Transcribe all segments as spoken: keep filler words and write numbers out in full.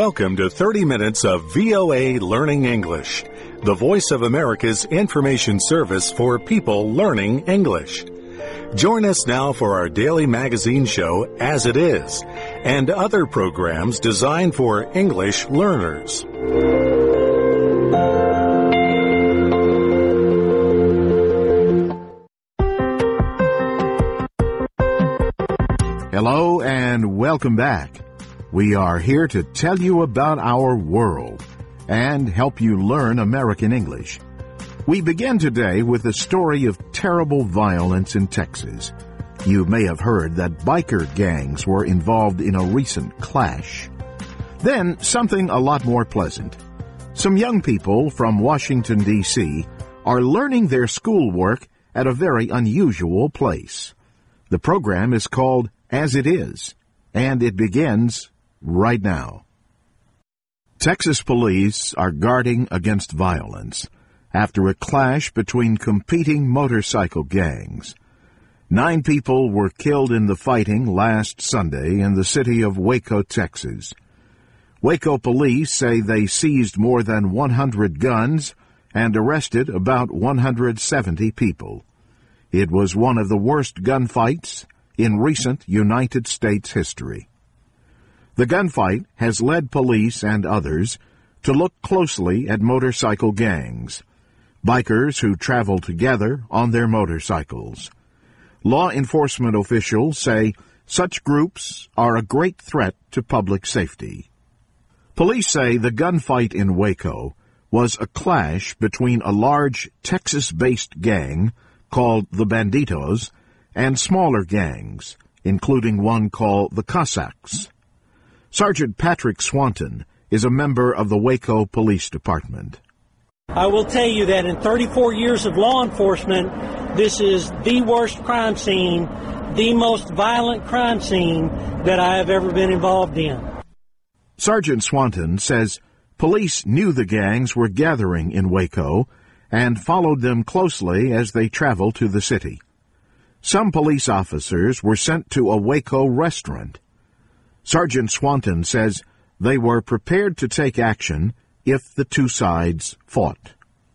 Welcome to thirty minutes of V O A Learning English, the voice of America's information service for people learning English. Join us now for our daily magazine show, As It Is, and other programs designed for English learners. Hello and welcome back. We are here to tell you about our world and help you learn American English. We begin today with a story of terrible violence in Texas. You may have heard that biker gangs were involved in a recent clash. Then something a lot more pleasant. Some young people from Washington, D C are learning their schoolwork at a very unusual place. The program is called As It Is, and it begins right now. Texas police are guarding against violence after a clash between competing motorcycle gangs. Nine people were killed in the fighting last Sunday in the city of Waco, Texas. Waco police say they seized more than one hundred guns and arrested about one hundred seventy people. It was one of the worst gunfights in recent United States history. The gunfight has led police and others to look closely at motorcycle gangs, bikers who travel together on their motorcycles. Law enforcement officials say such groups are a great threat to public safety. Police say the gunfight in Waco was a clash between a large Texas-based gang called the Banditos and smaller gangs, including one called the Cossacks. Sergeant Patrick Swanton is a member of the Waco Police Department. I will tell you that in thirty-four years of law enforcement, this is the worst crime scene, the most violent crime scene that I have ever been involved in. Sergeant Swanton says police knew the gangs were gathering in Waco and followed them closely as they traveled to the city. Some police officers were sent to a Waco restaurant. Sergeant Swanton says they were prepared to take action if the two sides fought.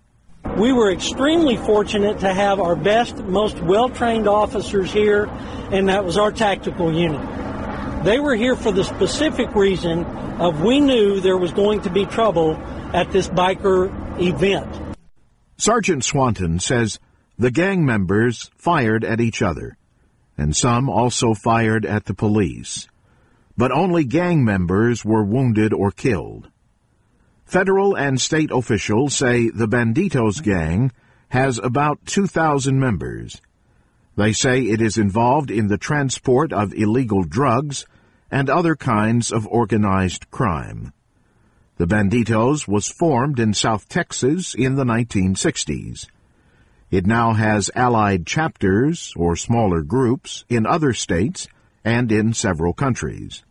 We were extremely fortunate to have our best, most well-trained officers here, and that was our tactical unit. They were here for the specific reason of we knew there was going to be trouble at this biker event. Sergeant Swanton says the gang members fired at each other, and some also fired at the police. But only gang members were wounded or killed. Federal and state officials say the Banditos gang has about two thousand members. They say it is involved in the transport of illegal drugs and other kinds of organized crime. The Banditos was formed in South Texas in the nineteen sixties. It now has allied chapters or smaller groups in other states and in several countries.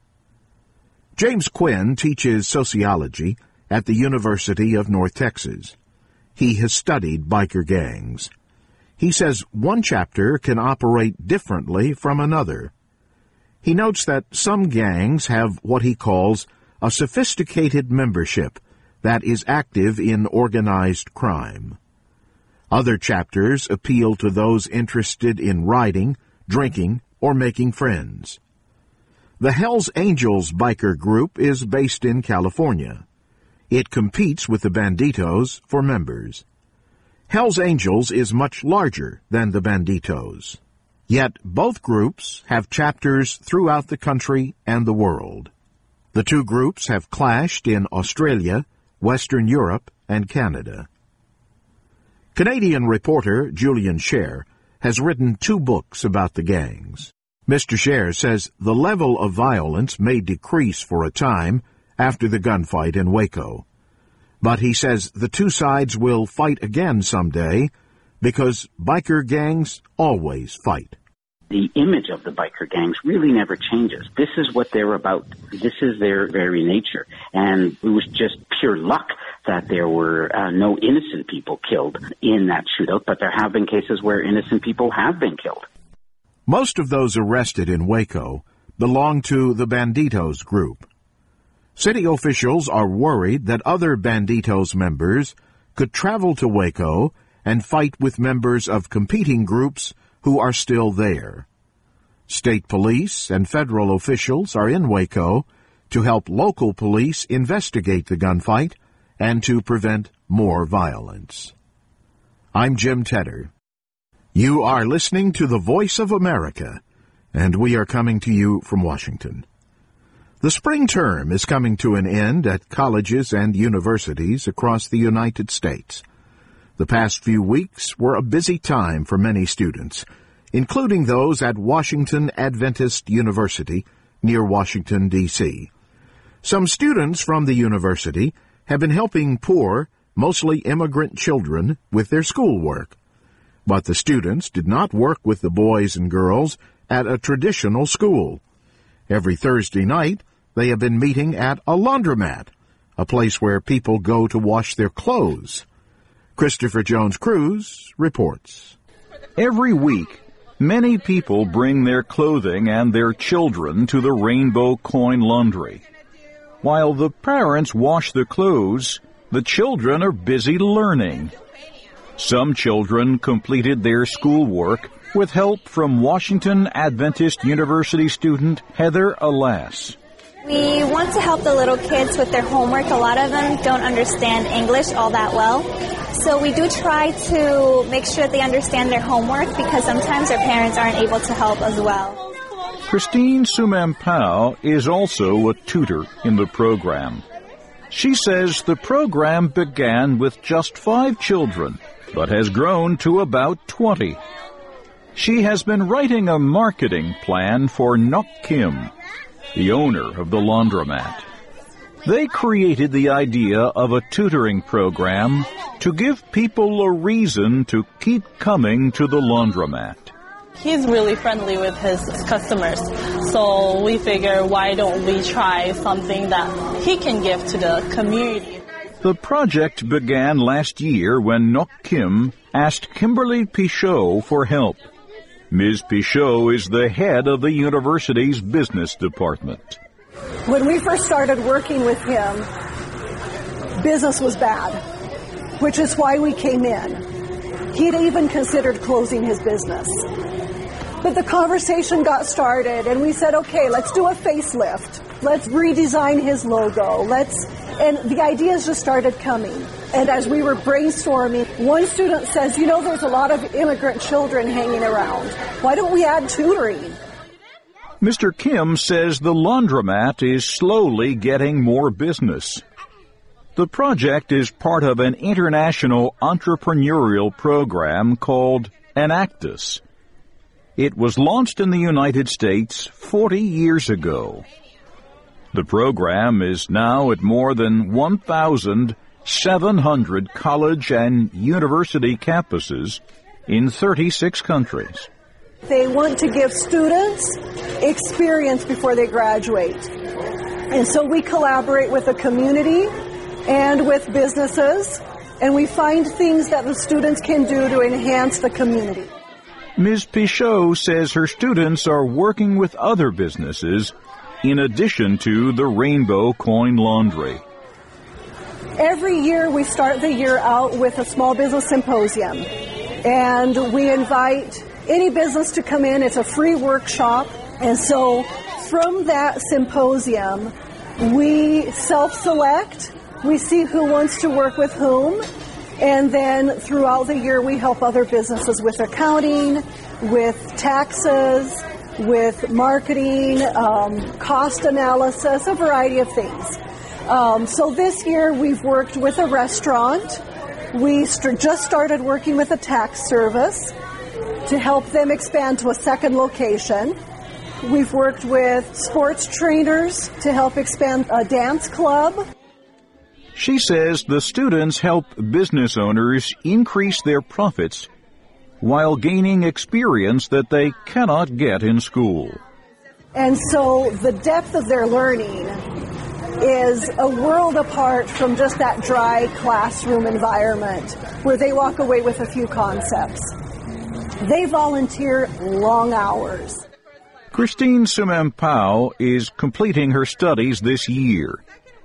James Quinn teaches sociology at the University of North Texas. He has studied biker gangs. He says one chapter can operate differently from another. He notes that some gangs have what he calls a sophisticated membership that is active in organized crime. Other chapters appeal to those interested in riding, drinking, or making friends. The Hells Angels biker group is based in California. It competes with the Banditos for members. Hells Angels is much larger than the Banditos. Yet both groups have chapters throughout the country and the world. The two groups have clashed in Australia, Western Europe, and Canada. Canadian reporter Julian Scher has written two books about the gangs. Mister Scher says the level of violence may decrease for a time after the gunfight in Waco. But he says the two sides will fight again someday because biker gangs always fight. The image of the biker gangs really never changes. This is what they're about. This is their very nature. And it was just pure luck that there were uh, no innocent people killed in that shootout, but there have been cases where innocent people have been killed. Most of those arrested in Waco belong to the Banditos group. City officials are worried that other Banditos members could travel to Waco and fight with members of competing groups who are still there. State police and federal officials are in Waco to help local police investigate the gunfight and to prevent more violence. I'm Jim Tedder. You are listening to the Voice of America, and we are coming to you from Washington. The spring term is coming to an end at colleges and universities across the United States. The past few weeks were a busy time for many students, including those at Washington Adventist University near Washington, D C Some students from the university have been helping poor, mostly immigrant children with their schoolwork. But the students did not work with the boys and girls at a traditional school. Every Thursday night, they have been meeting at a laundromat, a place where people go to wash their clothes. Christopher Jones Cruz reports. Every week, many people bring their clothing and their children to the Rainbow Coin Laundry. While the parents wash the clothes, the children are busy learning. Some children completed their schoolwork with help from Washington Adventist University student Heather Alas. We want to help the little kids with their homework. A lot of them don't understand English all that well. So we do try to make sure they understand their homework because sometimes their parents aren't able to help as well. Christine Sumampao is also a tutor in the program. She says the program began with just five children, but has grown to about twenty. She has been writing a marketing plan for Nok Kim, the owner of the laundromat. They created the idea of a tutoring program to give people a reason to keep coming to the laundromat. He's really friendly with his customers, so we figure why don't we try something that he can give to the community. The project began last year when Nok Kim asked Kimberly Pichot for help. Miz Pichot is the head of the university's business department. When we first started working with him, business was bad, which is why we came in. He'd even considered closing his business. But the conversation got started, and we said, okay, let's do a facelift. Let's redesign his logo. Let's, and the ideas just started coming. And as we were brainstorming, one student says, you know, there's a lot of immigrant children hanging around. Why don't we add tutoring? Mister Kim says the laundromat is slowly getting more business. The project is part of an international entrepreneurial program called Enactus. It was launched in the United States forty years ago. The program is now at more than one thousand seven hundred college and university campuses in thirty-six countries. They want to give students experience before they graduate. And so we collaborate with the community and with businesses, and we find things that the students can do to enhance the community. Miz Pichot says her students are working with other businesses in addition to the Rainbow Coin Laundry. Every year we start the year out with a small business symposium, and we invite any business to come in. It's a free workshop, and so from that symposium we self-select, we see who wants to work with whom, and then throughout the year we help other businesses with accounting, with taxes, with marketing, um, cost analysis, a variety of things. Um, so this year we've worked with a restaurant. We st- just started working with a tax service to help them expand to a second location. We've worked with sports trainers to help expand a dance club. She says the students help business owners increase their profits while gaining experience that they cannot get in school. And so the depth of their learning is a world apart from just that dry classroom environment where they walk away with a few concepts. They volunteer long hours. Christine Sumampao is completing her studies this year.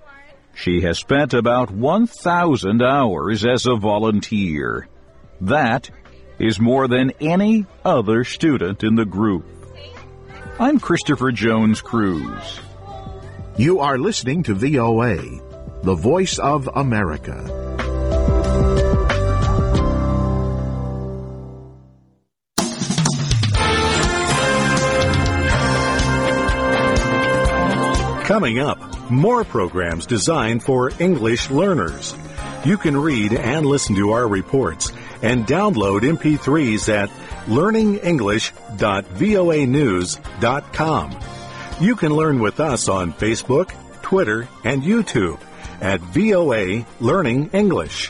She has spent about one thousand hours as a volunteer. That is more than any other student in the group. I'm Christopher Jones Cruz. You are listening to V O A, the voice of America. Coming up, more programs designed for English learners. You can read and listen to our reports and download M P threes at learning english dot voa news dot com. You can learn with us on Facebook, Twitter, and YouTube at V O A Learning English.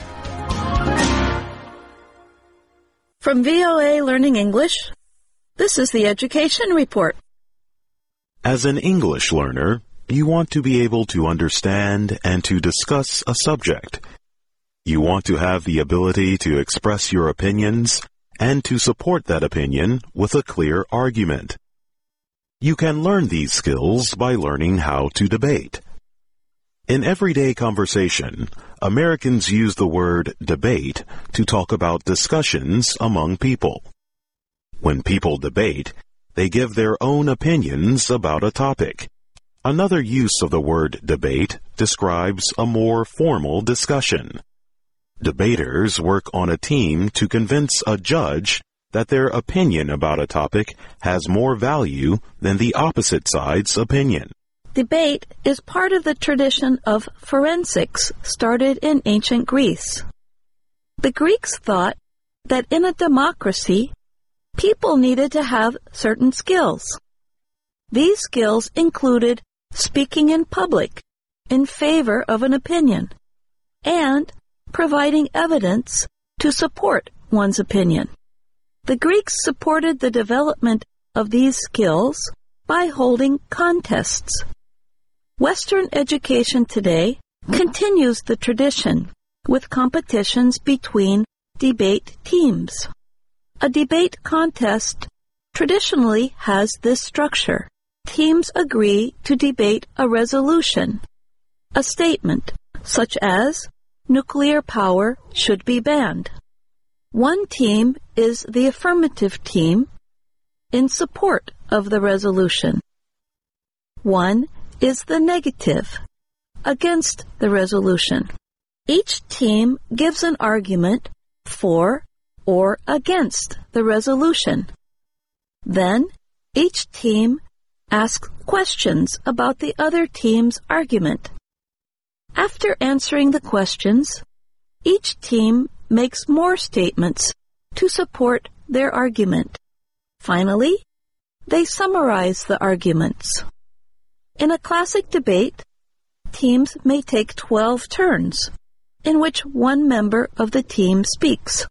From V O A Learning English, this is the Education Report. As an English learner, you want to be able to understand and to discuss a subject. You want to have the ability to express your opinions and to support that opinion with a clear argument. You can learn these skills by learning how to debate. In everyday conversation, Americans use the word debate to talk about discussions among people. When people debate, they give their own opinions about a topic. Another use of the word debate describes a more formal discussion. Debaters work on a team to convince a judge that their opinion about a topic has more value than the opposite side's opinion. Debate is part of the tradition of forensics started in ancient Greece. The Greeks thought that in a democracy, people needed to have certain skills. These skills included speaking in public in favor of an opinion and providing evidence to support one's opinion. The Greeks supported the development of these skills by holding contests. Western education today continues the tradition with competitions between debate teams. A debate contest traditionally has this structure. Teams agree to debate a resolution, a statement, such as nuclear power should be banned. One team is the affirmative team in support of the resolution. One is the negative, against the resolution. Each team gives an argument for or against the resolution. Then, each team asks questions about the other team's argument. After answering the questions, each team makes more statements to support their argument. Finally, they summarize the arguments. In a classic debate, teams may take twelve turns, in which one member of the team speaks.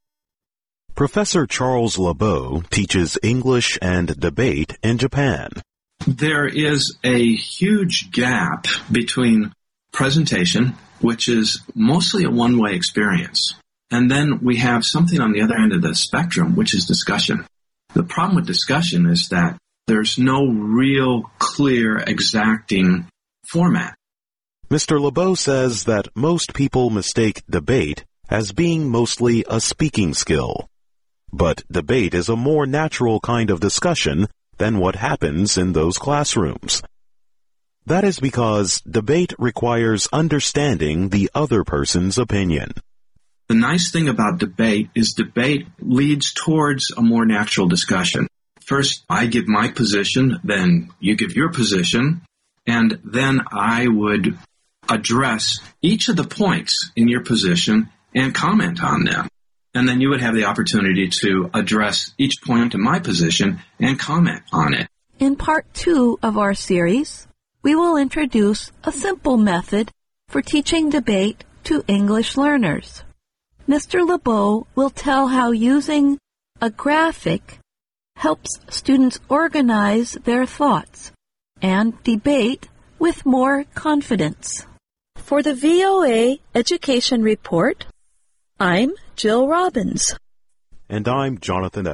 Professor Charles LeBeau teaches English and debate in Japan. There is a huge gap between presentation, which is mostly a one-way experience, and then we have something on the other end of the spectrum, which is discussion. The problem with discussion is that there's no real, clear, exacting format. Mister LeBeau says that most people mistake debate as being mostly a speaking skill. But debate is a more natural kind of discussion than what happens in those classrooms. That is because debate requires understanding the other person's opinion. The nice thing about debate is debate leads towards a more natural discussion. First, I give my position, then you give your position, and then I would address each of the points in your position and comment on them. And then you would have the opportunity to address each point in my position and comment on it. In part two of our series, we will introduce a simple method for teaching debate to English learners. Mister LeBeau will tell how using a graphic helps students organize their thoughts and debate with more confidence. For the V O A Education Report, I'm Jill Robbins. And I'm Jonathan